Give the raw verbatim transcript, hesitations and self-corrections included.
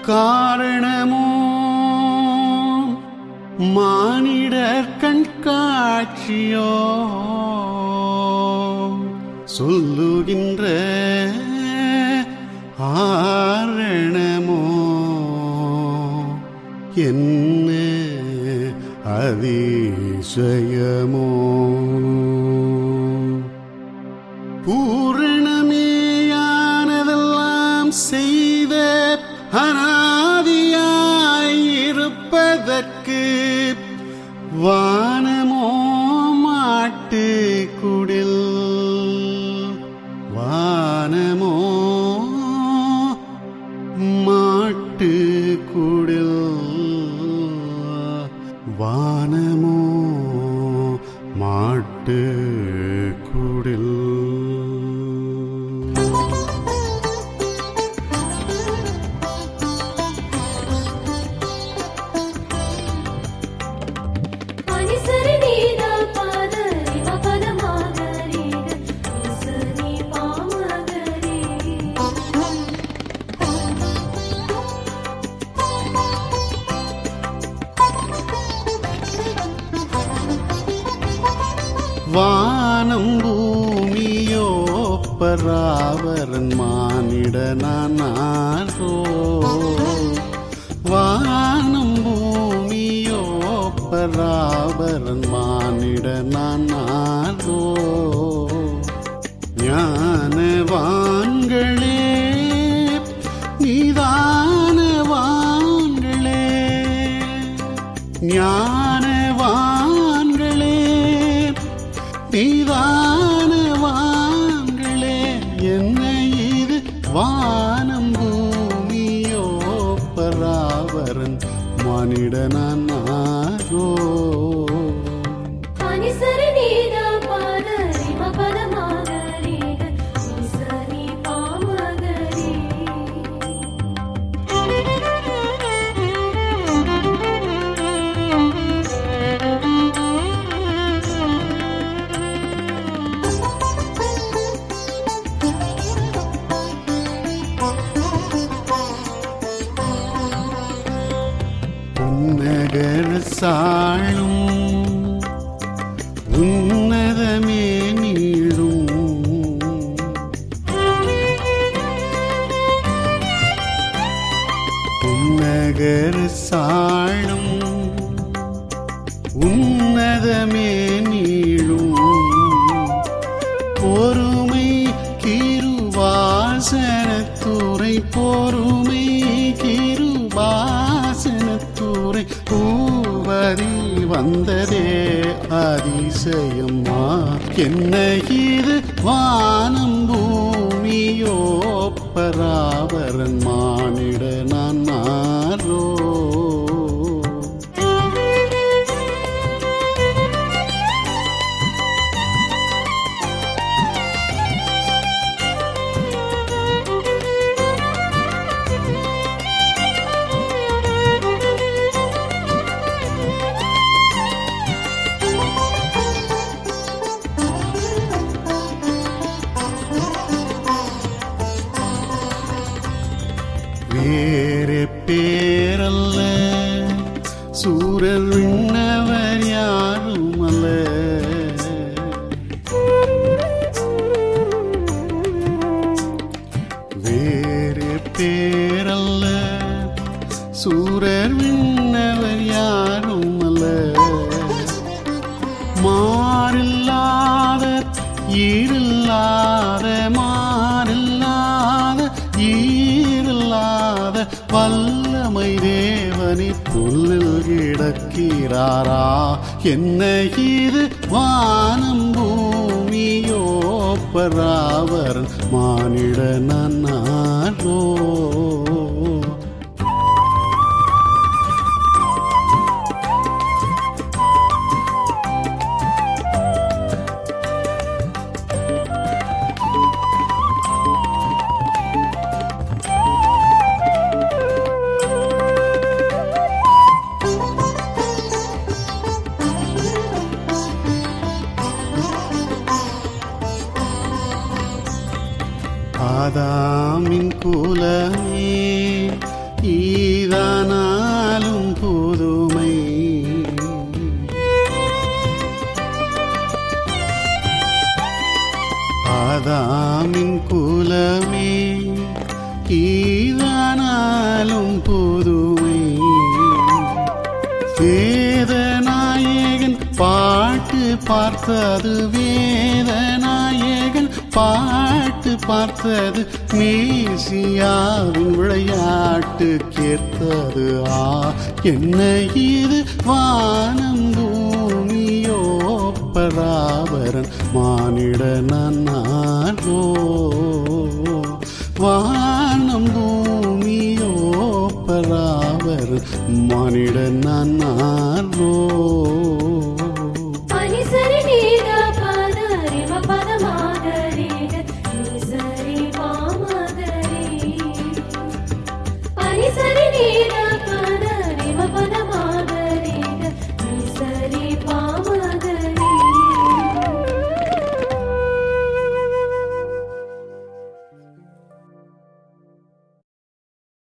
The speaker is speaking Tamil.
காரணமோ மானிடர் கண்காட்சியோ சொல்லுகின்ற ஆரணமோ என்ன அதிசயமோ பூரணமேயானதெல்லாம் செய்த அநாதியாயிருப்பதற்கு வானமோ மாட்டு குடில் வானமோ மாட்டு குடில் வானமோ மாட்டு குடில். வானம் பூமியோ பராவரன் மானிடனானாரோ வானம் பூமியோ பராவரன் மானிடனானாரோ ஞானவான்களே நிதானவான்களே ஞானவான்களே நீதானவான்களே என்ன இது வானம் பூமியோ பராவரன் மானிடனானாரோ நகர சாழும் உன்னதமே நீளும் நகர சாழும் உன்னதமே நீளும் பொறுமை கிருபாசனத்துறை பொறுமை கிருபாசனத்துறை பூவரி வந்ததே அதிசயம்மா என்ன இது வானம் பூமியோ பராவரன் மானிடனானாரோ வேறு பேரல்ல சூரர் விண்ணவர் யாரும் அல்ல வேறு பேரல்ல சூரர் விண்ணவர் யாரும் அல்ல மாறில்லாத ஈரில்லாத மாறில்லாத ஈரில்லாத வல்லமை தேவனி புல்லில் கிடக்கிறாரா என்ன இது வானம் பூமியோ பராவரன் மானிடனானாரோ ஆதாமின் குலமே ஈதானாலும் புதுமை. ஆதாமின் குலமே ஈதானாலும் புதுமை. வேதநாயகன் பாட்டு பார்த்தது வேதநாயகன் பாட்டு பார்த்தது மேசியாவின் விளையாட்டு கேட்டது. ஆ என்ன இது வானம் பூமியோ பராபரன் மானிட நானோ. வானம் பூமியோ பராபரன் மானிட நானோ.